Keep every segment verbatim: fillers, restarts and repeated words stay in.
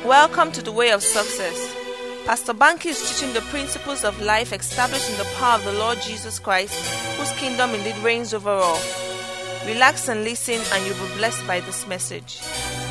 Welcome to the Way of Success. Pastor Banky is teaching the principles of life established in the power of the Lord Jesus Christ, whose kingdom indeed reigns over all. Relax and listen, and you'll be blessed by this message.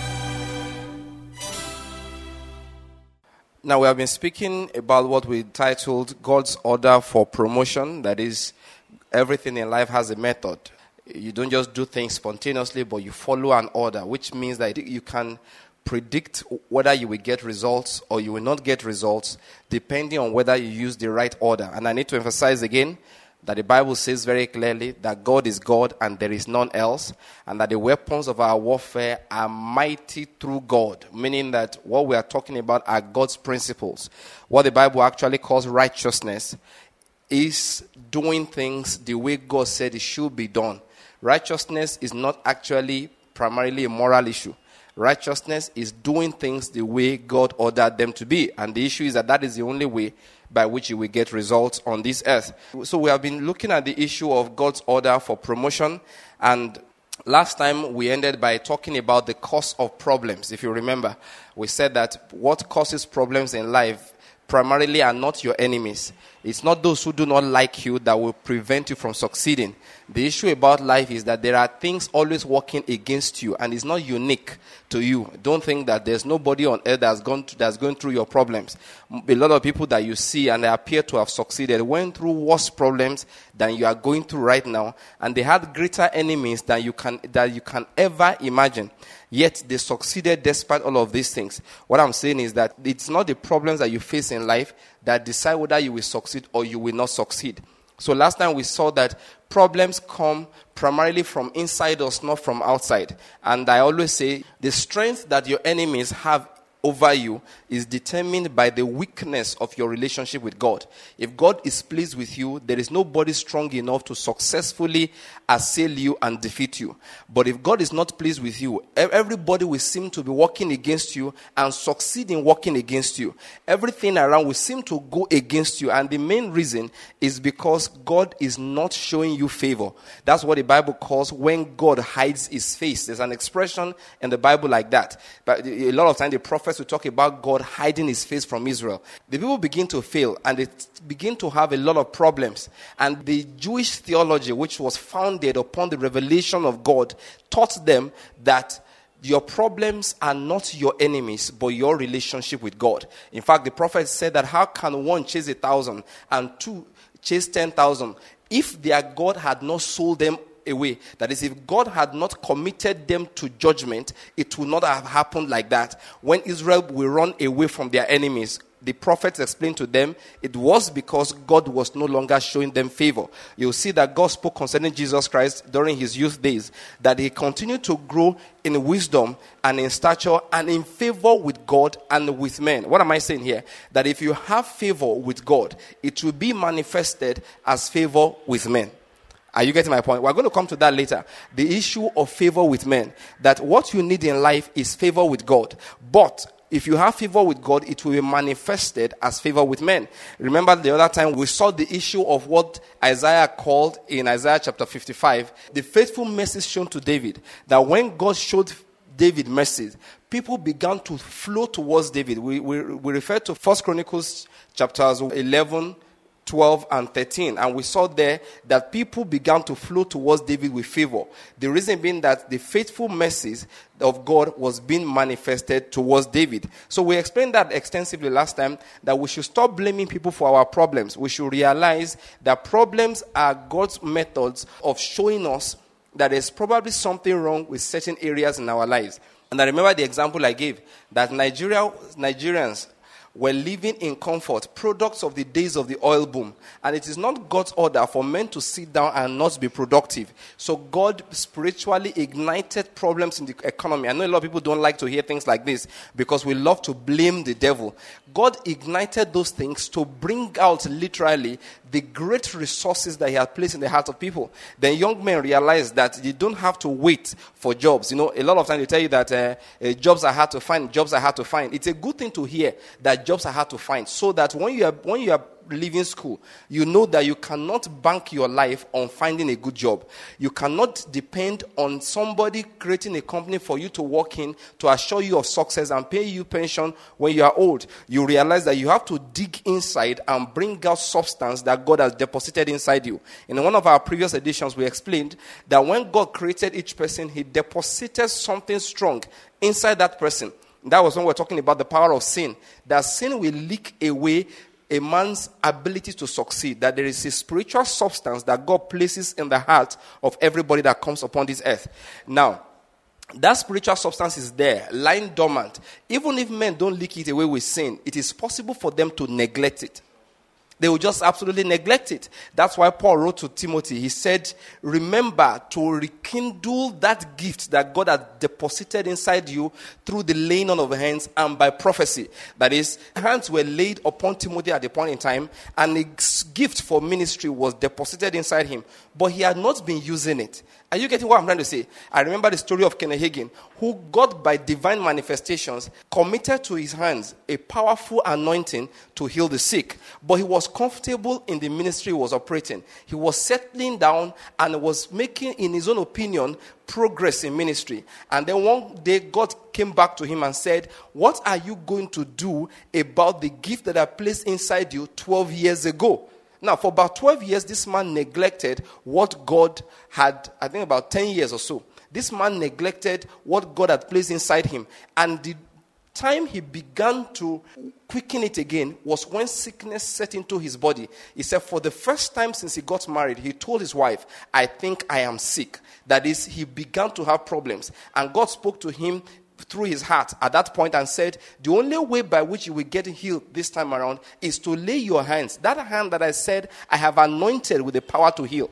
Now, we have been speaking about what we titled God's Order for Promotion. That is, everything in life has a method. You don't just do things spontaneously, but you follow an order, which means that you can predict whether you will get results or you will not get results, depending on whether you use the right order. And I need to emphasize again that the Bible says very clearly that God is God and there is none else, and that the weapons of our warfare are mighty through God, meaning that what we are talking about are God's principles. What the Bible actually calls righteousness is doing things the way God said it should be done. Righteousness is not actually primarily a moral issue. Righteousness is doing things the way God ordered them to be. And the issue is that that is the only way by which you will get results on this earth. So we have been looking at the issue of God's order for promotion. And last time we ended by talking about the cause of problems. If you remember, we said that what causes problems in life primarily are not your enemies. It's not those who do not like you that will prevent you from succeeding. The issue about life is that there are things always working against you, and it's not unique to you. Don't think that there's nobody on earth that's gone to, that's going through your problems. A lot of people that you see and they appear to have succeeded went through worse problems than you are going through right now, and they had greater enemies than you can that you can ever imagine. Yet they succeeded despite all of these things. What I'm saying is that it's not the problems that you face in life that decide whether you will succeed or you will not succeed. So last time we saw that problems come primarily from inside us, not from outside. And I always say the strength that your enemies have over you is determined by the weakness of your relationship with God. If God is pleased with you, there is nobody strong enough to successfully assail you and defeat you. But if God is not pleased with you, everybody will seem to be working against you and succeed in working against you. Everything around will seem to go against you, and the main reason is because God is not showing you favor. That's what the Bible calls when God hides his face. There's an expression in the Bible like that. But a lot of times the prophets will talk about God hiding his face from Israel. The people begin to fail and they begin to have a lot of problems. And the Jewish theology, which was founded upon the revelation of God, taught them that your problems are not your enemies, but your relationship with God. In fact, the prophet said that how can one chase a thousand and two chase ten thousand if their God had not sold them away? That is, if God had not committed them to judgment, it would not have happened like that. When Israel will run away from their enemies, the prophets explained to them it was because God was no longer showing them favor. You'll see that God spoke concerning Jesus Christ during his youth days, that he continued to grow in wisdom and in stature and in favor with God and with men. What am I saying here? That if you have favor with God, it will be manifested as favor with men. Are you getting my point? We're going to come to that later. The issue of favor with men. That what you need in life is favor with God. But if you have favor with God, it will be manifested as favor with men. Remember the other time we saw the issue of what Isaiah called in Isaiah chapter fifty-five, the faithful mercy shown to David. That when God showed David mercy, people began to flow towards David. We, we, we refer to First Chronicles chapters eleven, twelve and thirteen, and we saw there that people began to flow towards David with favor. The reason being that the faithful mercies of God was being manifested towards David. So we explained that extensively last time, that we should stop blaming people for our problems. We should realize that problems are God's methods of showing us that there's probably something wrong with certain areas in our lives. And I remember the example I gave, that Nigeria, Nigerians were living in comfort, products of the days of the oil boom. And it is not God's order for men to sit down and not be productive. So God spiritually ignited problems in the economy. I know a lot of people don't like to hear things like this because we love to blame the devil. God ignited those things to bring out literally the great resources that he had placed in the heart of people. Then young men realized that you don't have to wait for jobs. You know, a lot of times they tell you that uh, uh, jobs are hard to find, jobs are hard to find. It's a good thing to hear that that jobs are hard to find. So that when you are when you are leaving school, you know that you cannot bank your life on finding a good job. You cannot depend on somebody creating a company for you to work in to assure you of success and pay you pension when you are old. You realize that you have to dig inside and bring out substance that God has deposited inside you. In one of our previous editions, we explained that when God created each person, he deposited something strong inside that person. That was when we were talking about the power of sin. That sin will leak away a man's ability to succeed, that there is a spiritual substance that God places in the heart of everybody that comes upon this earth. Now, that spiritual substance is there, lying dormant. Even if men don't leak it away with sin, it is possible for them to neglect it. They will just absolutely neglect it. That's why Paul wrote to Timothy. He said, remember to rekindle that gift that God has deposited inside you through the laying on of hands and by prophecy. That is, hands were laid upon Timothy at a point in time, and a gift for ministry was deposited inside him. But he had not been using it. Are you getting what I'm trying to say? I remember the story of Kenneth Hagin, who God, by divine manifestations, committed to his hands a powerful anointing to heal the sick. But he was comfortable in the ministry he was operating. He was settling down and was making, in his own opinion, progress in ministry. And then one day, God came back to him and said, what are you going to do about the gift that I placed inside you twelve years ago? Now, for about twelve years, this man neglected what God had, I think about ten years or so. This man neglected what God had placed inside him. And the time he began to quicken it again was when sickness set into his body. He said for the first time since he got married, he told his wife, I think I am sick. That is, he began to have problems. And God spoke to him through his heart at that point and said, the only way by which you will get healed this time around is to lay your hands. That hand that I said I have anointed with the power to heal.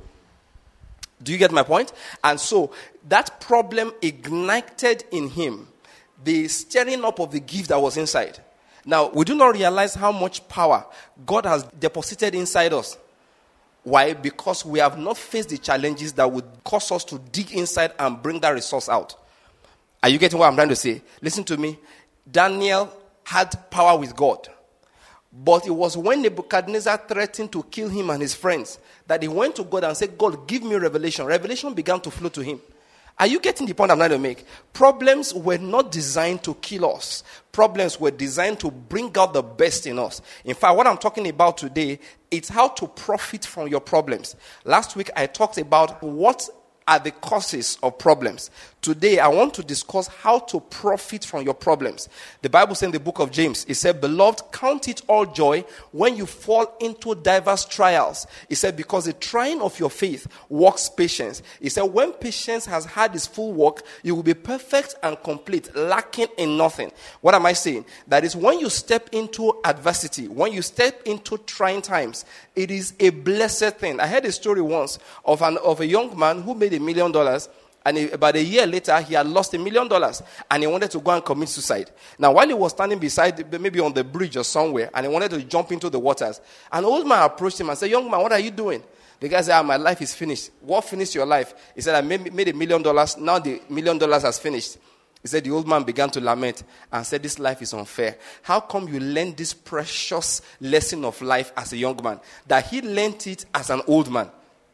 Do you get my point? And so that problem ignited in him the stirring up of the gift that was inside. Now, we do not realize how much power God has deposited inside us. Why? Because we have not faced the challenges that would cause us to dig inside and bring that resource out. Are you getting what I'm trying to say? Listen to me. Daniel had power with God. But it was when Nebuchadnezzar threatened to kill him and his friends that he went to God and said, God, give me revelation. Revelation began to flow to him. Are you getting the point I'm trying to make? Problems were not designed to kill us. Problems were designed to bring out the best in us. In fact, what I'm talking about today, it's how to profit from your problems. Last week, I talked about what are the causes of problems. Today, I want to discuss how to profit from your problems. The Bible says in the book of James, it said, beloved, count it all joy when you fall into diverse trials. It said, because the trying of your faith works patience. It said, when patience has had its full work, you will be perfect and complete, lacking in nothing. What am I saying? That is, when you step into adversity, when you step into trying times, it is a blessed thing. I heard a story once of, an, of a young man who made a million dollars. And he, about a year later, he had lost a million dollars. And he wanted to go and commit suicide. Now, while he was standing beside, maybe on the bridge or somewhere, and he wanted to jump into the waters, an old man approached him and said, young man, what are you doing? The guy said, ah, my life is finished. What finished your life? He said, I made, made a million dollars. Now the million dollars has finished. He said, the old man began to lament and said, this life is unfair. How come you learned this precious lesson of life as a young man? That he learned it as an old man.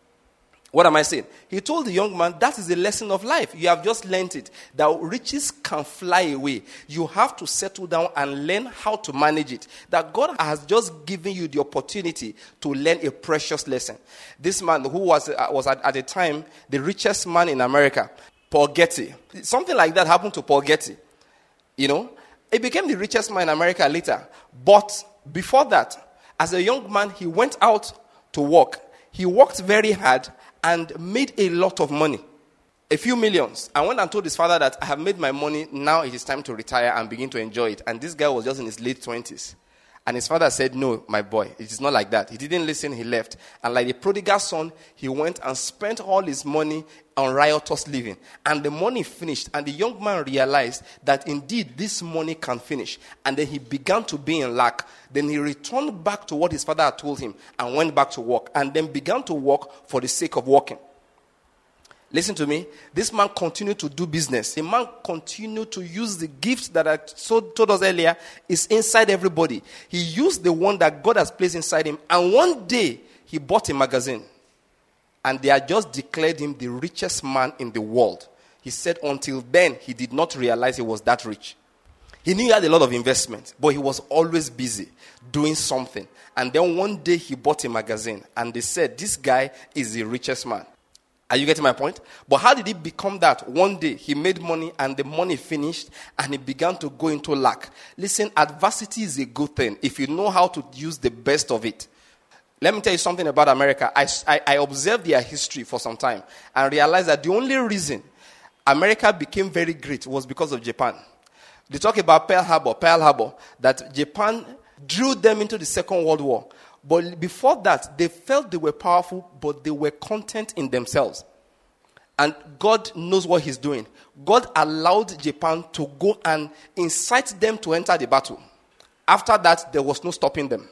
What am I saying? He told the young man, that is the lesson of life. You have just learned it. That riches can fly away. You have to settle down and learn how to manage it. That God has just given you the opportunity to learn a precious lesson. This man who was, uh, was at, at the time the richest man in America, Paul Getty. Something like that happened to Paul Getty. You know, he became the richest man in America later. But before that, as a young man, he went out to work. He worked very hard and made a lot of money, a few millions. And went and told his father that I have made my money, now it is time to retire and begin to enjoy it. And this guy was just in his late twenties. And his father said, no, my boy, it is not like that. He didn't listen, he left. And like the prodigal son, he went and spent all his money on riotous living. And the money finished. And the young man realized that indeed this money can finish. And then he began to be in lack. Then he returned back to what his father had told him and went back to work. And then began to work for the sake of working. Listen to me. This man continued to do business. The man continued to use the gift that I so, told us earlier is inside everybody. He used the one that God has placed inside him. And one day, he bought a magazine. And they had just declared him the richest man in the world. He said until then, he did not realize he was that rich. He knew he had a lot of investment, but he was always busy doing something. And then one day, he bought a magazine. And they said, this guy is the richest man. Are you getting my point? But how did he become that? One day, he made money and the money finished and he began to go into lack. Listen, adversity is a good thing if you know how to use the best of it. Let me tell you something about America. I, I, I observed their history for some time and realized that the only reason America became very great was because of Japan. They talk about Pearl Harbor, Pearl Harbor, that Japan drew them into the Second World War. But before that, they felt they were powerful, but they were content in themselves. And God knows what he's doing. God allowed Japan to go and incite them to enter the battle. After that, there was no stopping them.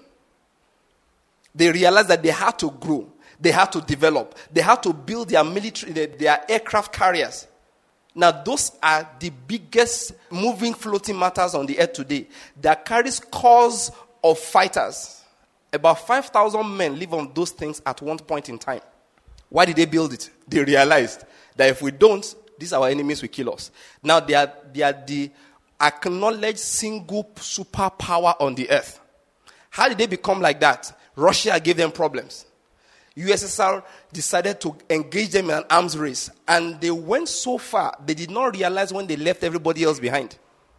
They realized that they had to grow. They had to develop. They had to build their military, their, their aircraft carriers. Now, those are the biggest moving, floating matters on the earth today that carries scores of fighters. About five thousand men live on those things at one point in time. Why did they build it? They realized that if we don't, these our enemies will kill us. Now, they are, they are the acknowledged single superpower on the earth. How did they become like that? Russia gave them problems. U S S R decided to engage them in an arms race. And they went so far, they did not realize when they left everybody else behind.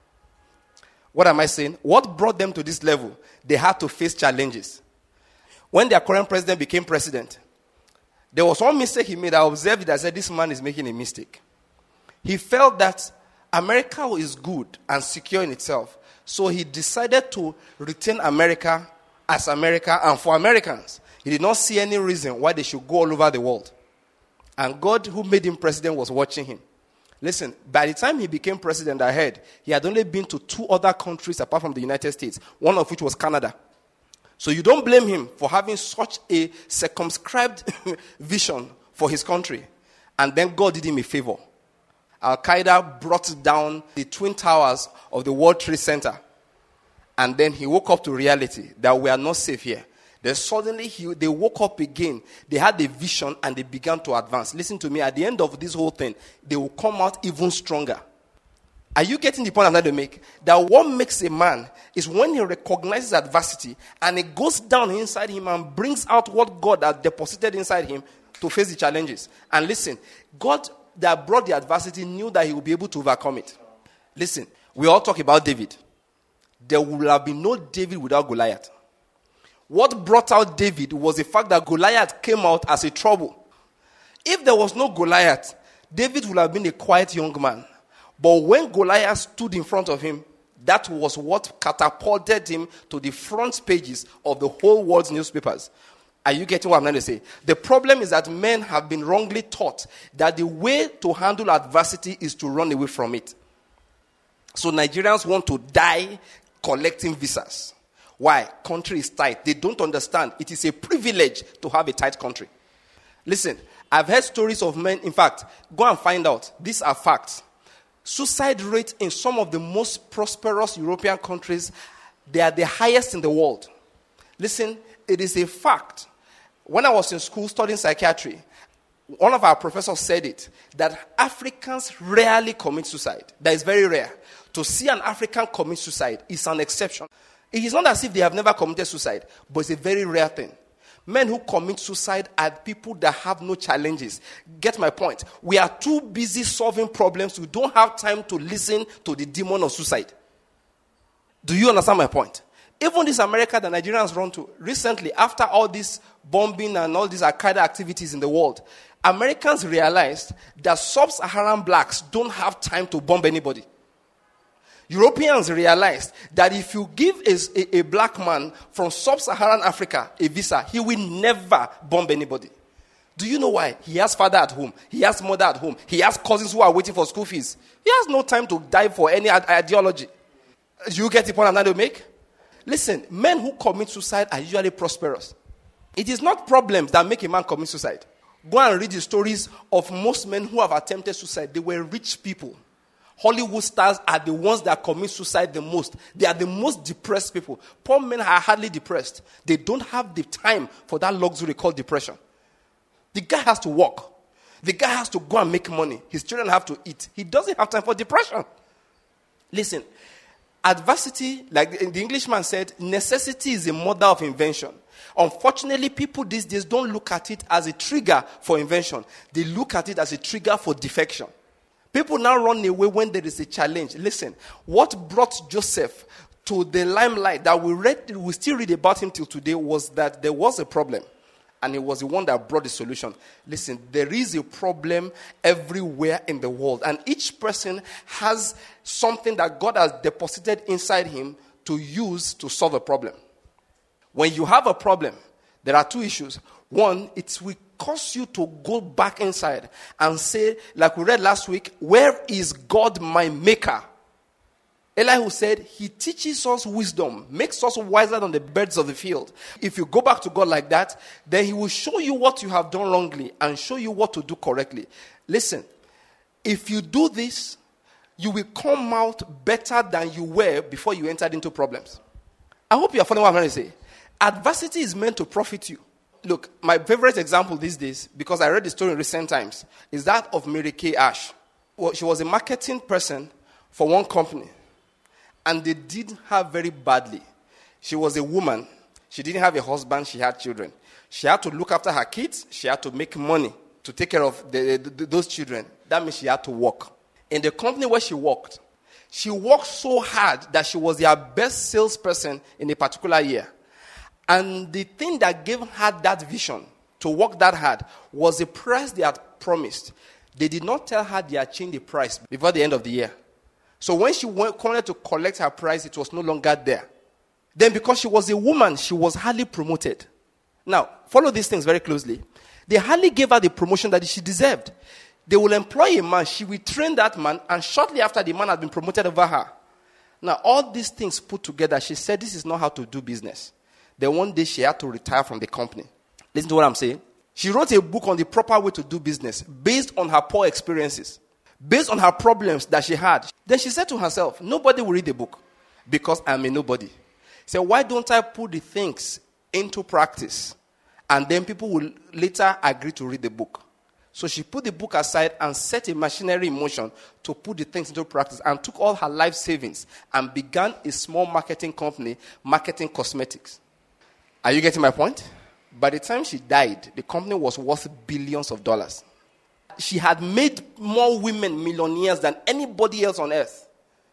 What am I saying? What brought them to this level? They had to face challenges. When their current president became president, there was one mistake he made. I observed it. I said, this man is making a mistake. He felt that America is good and secure in itself. So he decided to retain America as America and for Americans. He did not see any reason why they should go all over the world. And God, who made him president, was watching him. Listen, by the time he became president, I heard, he had only been to two other countries apart from the United States, one of which was Canada. So you don't blame him for having such a circumscribed vision for his country. And then God did him a favor. Al-Qaeda brought down the Twin Towers of the World Trade Center. And then he woke up to reality that we are not safe here. Then suddenly he, they woke up again. They had a vision and they began to advance. Listen to me, at the end of this whole thing, they will come out even stronger. Are you getting the point I'm trying to make? That what makes a man is when he recognizes adversity and it goes down inside him and brings out what God has deposited inside him to face the challenges. And listen, God that brought the adversity knew that he would be able to overcome it. Listen, we all talk about David. There will have been no David without Goliath. What brought out David was the fact that Goliath came out as a trouble. If there was no Goliath, David would have been a quiet young man. But when Goliath stood in front of him, that was what catapulted him to the front pages of the whole world's newspapers. Are you getting what I'm trying to say? The problem is that men have been wrongly taught that the way to handle adversity is to run away from it. So Nigerians want to die collecting visas. Why? Country is tight. They don't understand. It is a privilege to have a tight country. Listen, I've heard stories of men. In fact, go and find out. These are facts. Suicide rate in some of the most prosperous European countries, they are the highest in the world. Listen, it is a fact. When I was in school studying psychiatry, one of our professors said it, that Africans rarely commit suicide. That is very rare. To see an African commit suicide is an exception. It is not as if they have never committed suicide, but it's a very rare thing. Men who commit suicide are people that have no challenges. Get my point? We are too busy solving problems. We don't have time to listen to the demon of suicide. Do you understand my point? Even this America that Nigerians run to, recently, after all this bombing and all these Al-Qaeda activities in the world, Americans realized that sub-Saharan blacks don't have time to bomb anybody. Europeans realized that if you give a, a, a black man from sub-Saharan Africa a visa, he will never bomb anybody. Do you know why? He has father at home. He has mother at home. He has cousins who are waiting for school fees. He has no time to die for any ideology. Do you get the point I'm trying to make? Listen, men who commit suicide are usually prosperous. It is not problems that make a man commit suicide. Go and read the stories of most men who have attempted suicide. They were rich people. Hollywood stars are the ones that commit suicide the most. They are the most depressed people. Poor men are hardly depressed. They don't have the time for that luxury called depression. The guy has to work. The guy has to go and make money. His children have to eat. He doesn't have time for depression. Listen, adversity, like the Englishman said, necessity is the mother of invention. Unfortunately, people these days don't look at it as a trigger for invention. They look at it as a trigger for defection. People now run away when there is a challenge. Listen, what brought Joseph to the limelight that we read, we still read about him till today, was that there was a problem. And it was the one that brought the solution. Listen, there is a problem everywhere in the world. And each person has something that God has deposited inside him to use to solve a problem. When you have a problem, there are two issues. One, it will cause you to go back inside and say, like we read last week, where is God my maker? Elihu said, he teaches us wisdom, makes us wiser than the birds of the field. If you go back to God like that, then he will show you what you have done wrongly and show you what to do correctly. Listen, if you do this, you will come out better than you were before you entered into problems. I hope you are following what I'm trying to say. Adversity is meant to profit you. Look, my favorite example these days, because I read the story in recent times, is that of Mary Kay Ash. Well, she was a marketing person for one company. And they did her very badly. She was a woman. She didn't have a husband. She had children. She had to look after her kids. She had to make money to take care of the, the, those children. That means she had to work. In the company where she worked, she worked so hard that she was their best salesperson in a particular year. And the thing that gave her that vision to work that hard was the price they had promised. They did not tell her they had changed the price before the end of the year. So when she went, wanted to collect her prize, it was no longer there. Then because she was a woman, she was hardly promoted. Now, follow these things very closely. They hardly gave her the promotion that she deserved. They will employ a man, she will train that man, and shortly after the man had been promoted over her. Now, all these things put together, she said this is not how to do business. Then one day she had to retire from the company. Listen to what I'm saying. She wrote a book on the proper way to do business based on her poor experiences. Based on her problems that she had. Then she said to herself, nobody will read the book because I'm a nobody. So why don't I put the things into practice? And then people will later agree to read the book. So she put the book aside and set a machinery in motion to put the things into practice and took all her life savings and began a small marketing company, marketing cosmetics. Are you getting my point? By the time she died, the company was worth billions of dollars. She had made more women millionaires than anybody else on earth.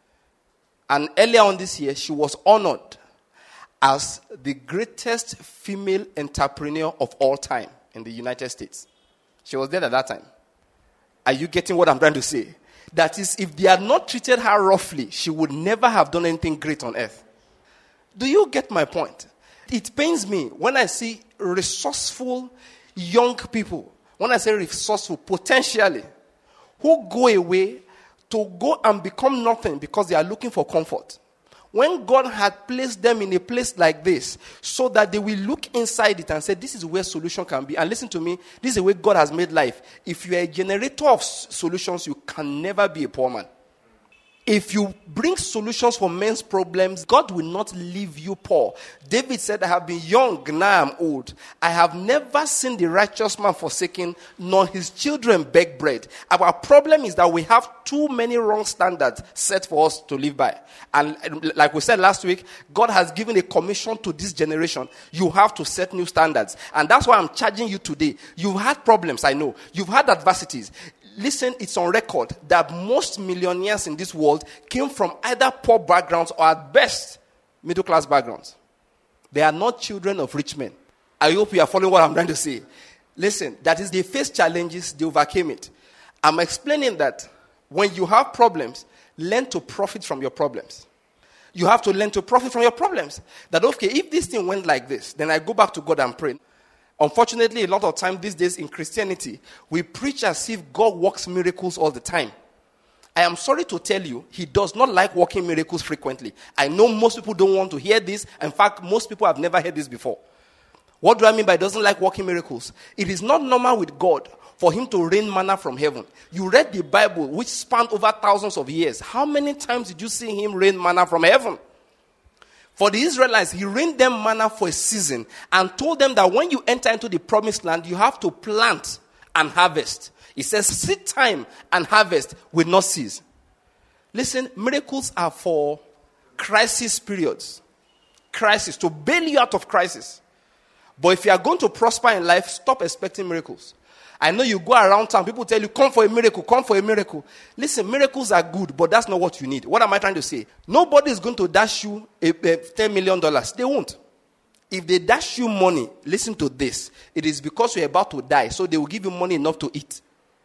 And earlier on this year, she was honored as the greatest female entrepreneur of all time in the United States. She was there at that time. Are you getting what I'm trying to say? That is, if they had not treated her roughly, she would never have done anything great on earth. Do you get my point? It pains me when I see resourceful young people, when I say resourceful, potentially, who go away to go and become nothing because they are looking for comfort. When God had placed them in a place like this, so that they will look inside it and say, this is where solution can be. And listen to me, this is the way God has made life. If you are a generator of solutions, you can never be a poor man. If you bring solutions for men's problems, God will not leave you poor. David said, I have been young, now I'm old. I have never seen the righteous man forsaken, nor his children beg bread. Our problem is that we have too many wrong standards set for us to live by. And like we said last week, God has given a commission to this generation. You have to set new standards. And that's why I'm charging you today. You've had problems, I know. You've had adversities. Listen, it's on record that most millionaires in this world came from either poor backgrounds or at best middle-class backgrounds. They are not children of rich men. I hope you are following what I'm trying to say. Listen, that is, they faced challenges, they overcame it. I'm explaining that when you have problems, learn to profit from your problems. You have to learn to profit from your problems. That, okay, if this thing went like this, then I go back to God and pray. Unfortunately, a lot of time these days in Christianity, we preach as if God works miracles all the time. I am sorry to tell you, he does not like working miracles frequently. I know most people don't want to hear this. In fact, most people have never heard this before. What do I mean by doesn't like working miracles? It is not normal with God for him to rain manna from heaven. You read the Bible, which spanned over thousands of years. How many times did you see him rain manna from heaven? For the Israelites, he rained them manna for a season and told them that when you enter into the promised land, you have to plant and harvest. He says, seed time and harvest will not cease. Listen, miracles are for crisis periods. Crisis, to bail you out of crisis. But if you are going to prosper in life, stop expecting miracles. I know you go around town, people tell you, come for a miracle, come for a miracle. Listen, miracles are good, but that's not what you need. What am I trying to say? Nobody is going to dash you a, a ten million dollars. They won't. If they dash you money, listen to this. It is because you're about to die, so they will give you money enough to eat.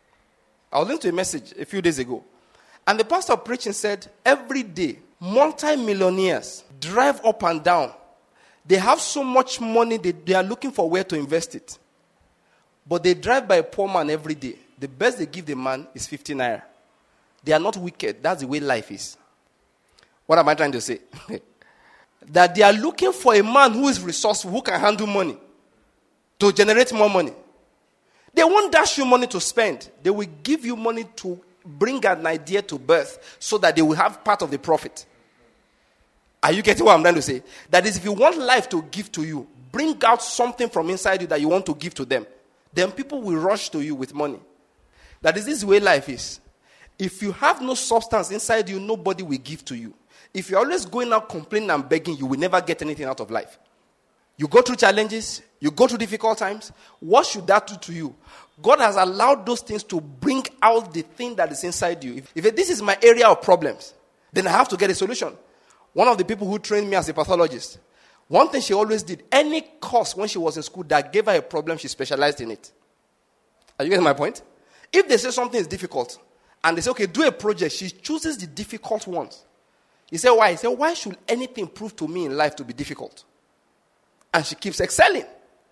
I was listening to a message a few days ago, and the pastor preaching said, every day, multi-millionaires drive up and down. They have so much money, they, they are looking for where to invest it. But they drive by a poor man every day. The best they give the man is fifty naira. They are not wicked. That's the way life is. What am I trying to say? That they are looking for a man who is resourceful, who can handle money, to generate more money. They won't dash you money to spend. They will give you money to bring an idea to birth so that they will have part of the profit. Are you getting what I'm trying to say? That is, if you want life to give to you, bring out something from inside you that you want to give to them. Then people will rush to you with money. That is this the way life is. If you have no substance inside you, nobody will give to you. If you're always going out complaining and begging, you will never get anything out of life. You go through challenges, you go through difficult times. What should that do to you? God has allowed those things to bring out the thing that is inside you. If, if this is my area of problems, then I have to get a solution. One of the people who trained me as a pathologist, one thing she always did, any course when she was in school that gave her a problem, she specialized in it. Are you getting my point? If they say something is difficult, and they say, okay, do a project, she chooses the difficult ones. He said, why? He said, why should anything prove to me in life to be difficult? And she keeps excelling.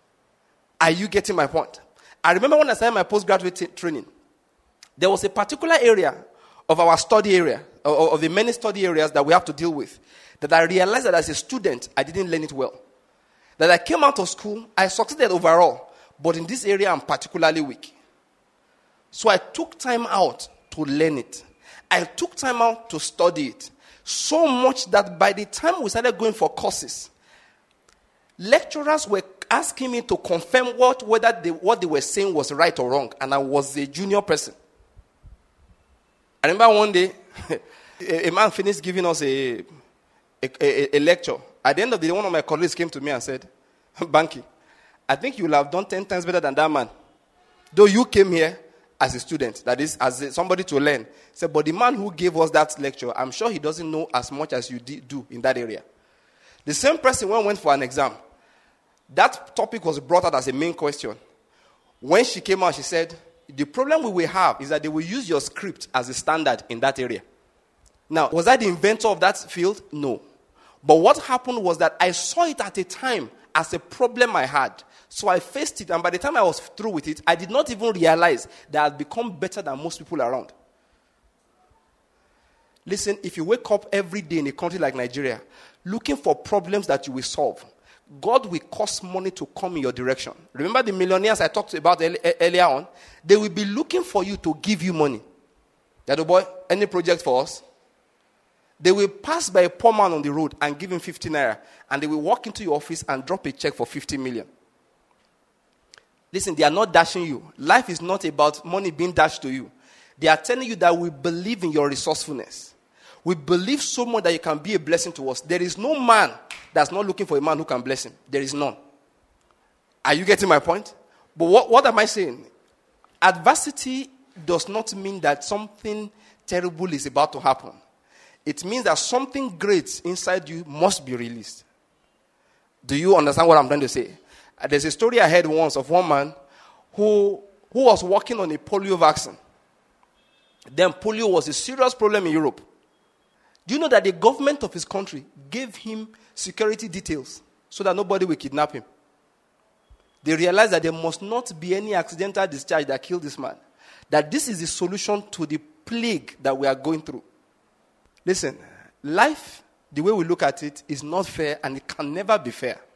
Are you getting my point? I remember when I started my postgraduate t- training, there was a particular area of our study area, of, of the many study areas that we have to deal with, that I realized that as a student, I didn't learn it well. That I came out of school, I succeeded overall, but in this area, I'm particularly weak. So I took time out to learn it. I took time out to study it. So much that by the time we started going for courses, lecturers were asking me to confirm what, whether they, what they were saying was right or wrong, and I was a junior person. I remember one day, a, a man finished giving us a, a, a, a lecture. At the end of the day, one of my colleagues came to me and said, Banky, I think you will have done ten times better than that man. Though you came here as a student, that is, as a, somebody to learn. He said, but the man who gave us that lecture, I'm sure he doesn't know as much as you do in that area. The same person when went for an exam, that topic was brought out as a main question. When she came out, she said, the problem we will have is that they will use your script as a standard in that area. Now, was I the inventor of that field? No. But what happened was that I saw it at a time as a problem I had. So I faced it, and by the time I was through with it, I did not even realize that I had become better than most people around. Listen, if you wake up every day in a country like Nigeria, looking for problems that you will solve, God will cause money to come in your direction. Remember the millionaires I talked about earlier on? They will be looking for you to give you money. That boy, any project for us? They will pass by a poor man on the road and give him fifty naira, and they will walk into your office and drop a check for fifty million. Listen, they are not dashing you. Life is not about money being dashed to you. They are telling you that we believe in your resourcefulness. We believe so much that you can be a blessing to us. There is no man that's not looking for a man who can bless him. There is none. Are you getting my point? But what, what am I saying? Adversity does not mean that something terrible is about to happen. It means that something great inside you must be released. Do you understand what I'm trying to say? Uh, there's a story I heard once of one man who, who was working on a polio vaccine. Then polio was a serious problem in Europe. Do you know that the government of his country gave him security details so that nobody will kidnap him? They realized that there must not be any accidental discharge that killed this man. That this is the solution to the plague that we are going through. Listen, life, the way we look at it, is not fair, and it can never be fair.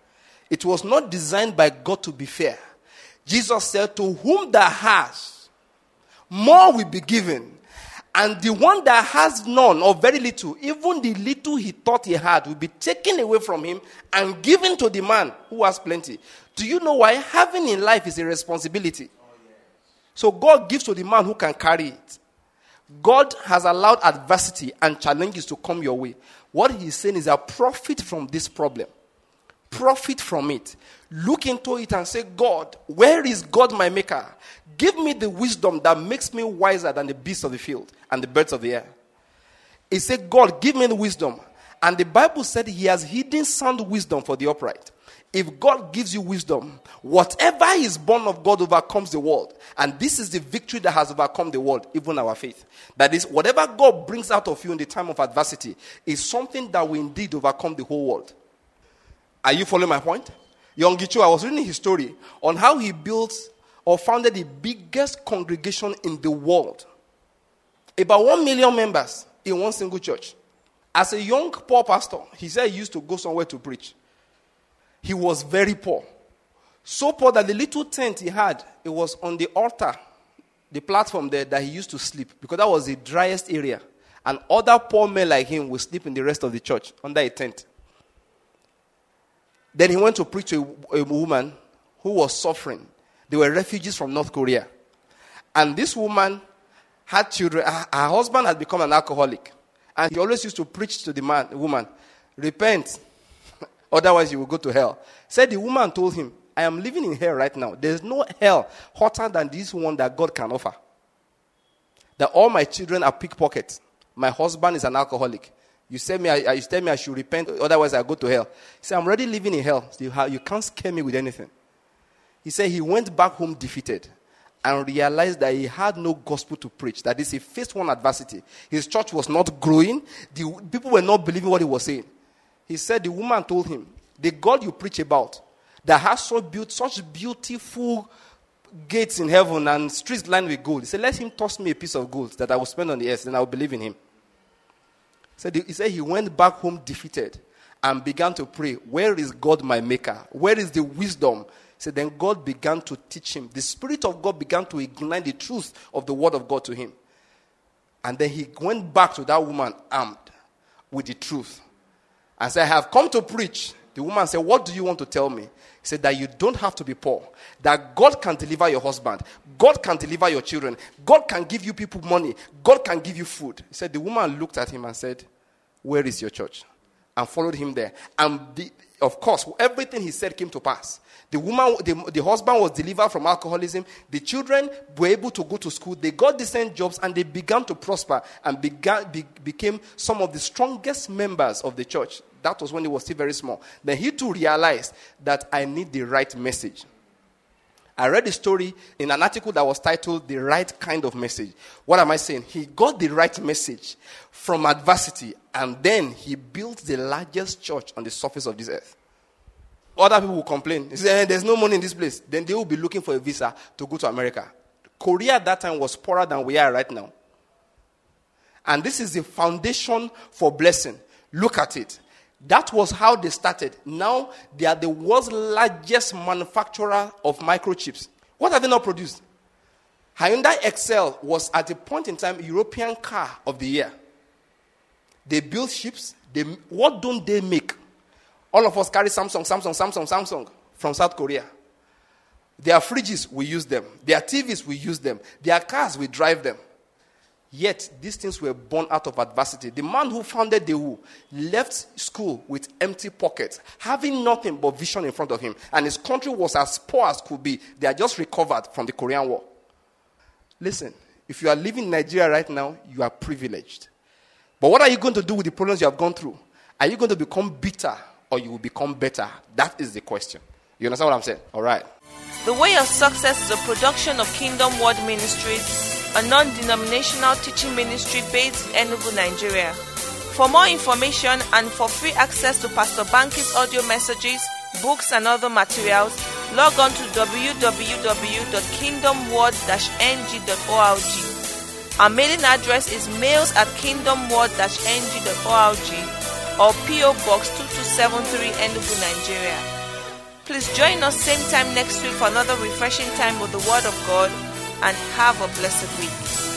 It was not designed by God to be fair. Jesus said, to whom that has, more will be given. And the one that has none or very little, even the little he thought he had, will be taken away from him and given to the man who has plenty. Do you know why? Having in life is a responsibility. So God gives to the man who can carry it. God has allowed adversity and challenges to come your way. What he's saying is that profit from this problem. Profit from it. Look into it and say, God, where is God my maker? Give me the wisdom that makes me wiser than the beasts of the field and the birds of the air. He said, God, give me the wisdom. And the Bible said he has hidden sound wisdom for the upright. If God gives you wisdom, whatever is born of God overcomes the world. And this is the victory that has overcome the world, even our faith. That is, whatever God brings out of you in the time of adversity is something that will indeed overcome the whole world. Are you following my point? Yonggi Cho, I was reading his story on how he built or founded the biggest congregation in the world. About one million members in one single church. As a young poor pastor, he said he used to go somewhere to preach. He was very poor. So poor that the little tent he had, it was on the altar, the platform there that he used to sleep, because that was the driest area. And other poor men like him would sleep in the rest of the church under a tent. Then he went to preach to a, a woman who was suffering. They were refugees from North Korea. And this woman had children. Her, her husband had become an alcoholic. And he always used to preach to the man, the woman, repent, otherwise you will go to hell. Said the woman told him, I am living in hell right now. There's no hell hotter than this one that God can offer. That all my children are pickpockets. My husband is an alcoholic. You tell me I, you tell me I should repent, otherwise I go to hell. He said, I'm already living in hell. So you, have, you can't scare me with anything. He said he went back home defeated and realized that he had no gospel to preach. That is, he faced one adversity. His church was not growing. The people were not believing what he was saying. He said the woman told him, the God you preach about, that has so built such beautiful gates in heaven and streets lined with gold. He said, let him toss me a piece of gold that I will spend on the earth, and I will believe in him. He said he went back home defeated and began to pray, where is God my maker? Where is the wisdom? He said, then God began to teach him. The Spirit of God began to ignite the truth of the word of God to him. And then he went back to that woman armed with the truth. And said, I have come to preach. The woman said, what do you want to tell me? He said that you don't have to be poor. That God can deliver your husband. God can deliver your children. God can give you people money. God can give you food. He said, the woman looked at him and said, where is your church? And followed him there. And the, of course, everything he said came to pass. The woman, the, the husband was delivered from alcoholism. The children were able to go to school. They got decent jobs and they began to prosper and began, be, became some of the strongest members of the church. That was when he was still very small. Then he too realized that I need the right message. I read a story in an article that was titled The Right Kind of Message. What am I saying? He got the right message from adversity, and then he built the largest church on the surface of this earth. Other people will complain. They say, hey, there's no money in this place. Then they will be looking for a visa to go to America. Korea at that time was poorer than we are right now. And this is the foundation for blessing. Look at it. That was how they started. Now, they are the world's largest manufacturer of microchips. What have they not produced? Hyundai Excel was at a point in time European car of the year. They build ships. They, what don't they make? All of us carry Samsung, Samsung, Samsung, Samsung from South Korea. Their fridges, we use them. Their T Vs, we use them. Their cars, we drive them. Yet, these things were born out of adversity. The man who founded Daewoo left school with empty pockets, having nothing but vision in front of him. And his country was as poor as could be. They had just recovered from the Korean War. Listen, if you are living in Nigeria right now, you are privileged. But what are you going to do with the problems you have gone through? Are you going to become bitter or you will become better? That is the question. You understand what I'm saying? All right. The Way of Success is a production of Kingdom Word Ministries, a non-denominational teaching ministry based in Enugu, Nigeria. For more information and for free access to Pastor Banky's audio messages, books and other materials, log on to w w w dot kingdom word dash n g dot org. Our mailing address is mails at kingdom word dash n g dot org or P O Box two two seven three Enugu, Nigeria. Please join us same time next week for another refreshing time with the Word of God, and have a blessed week.